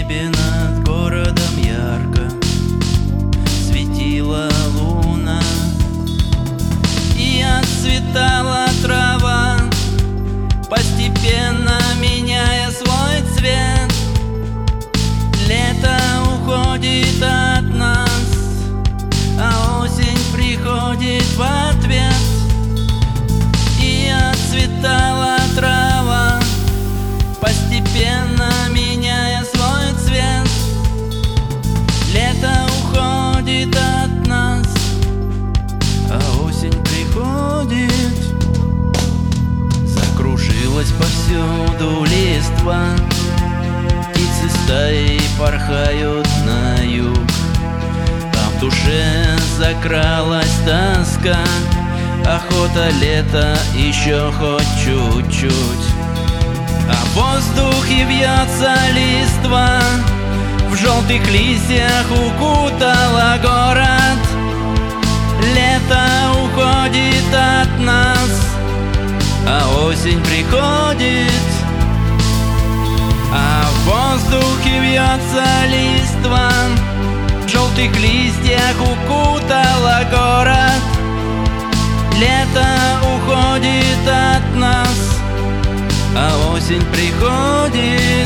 небе над городом ярко светила луна, и отцветала трава, постепенно меняя свой цвет. Лето уходит от нас, а осень приходит в ответ. И отцветала трава, постепенно меняя свой цвет. Лето уходит от нас, а осень приходит. Закружилась повсюду листва, птицы стаи порхают на юг, а в душе закралась тоска. Охота лета еще хоть чуть-чуть. А в воздухе вьется листва, в желтых листьях укутала город. Лето уходит от нас, а осень приходит. А в воздухе вьется листва, в желтых листьях укутала город. Лето уходит от нас, а осень приходит.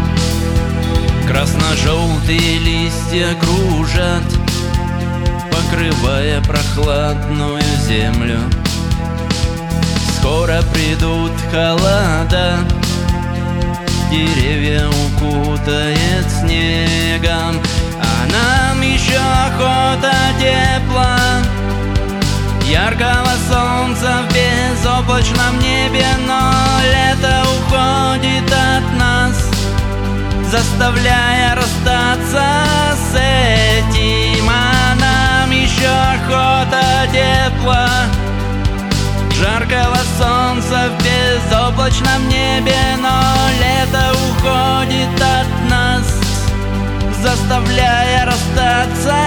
Красно-желтые листья кружат, покрывая прохладную землю. Скоро придут холода, деревья укутает снегом, а нам еще охота тепла, яркого солнца в безоблачном небе. Но лето уходит от нас, заставляя расстаться с этим. А нам еще охота тепла, жаркого солнца в безоблачном небе. Но лето уходит от нас, заставляя расстаться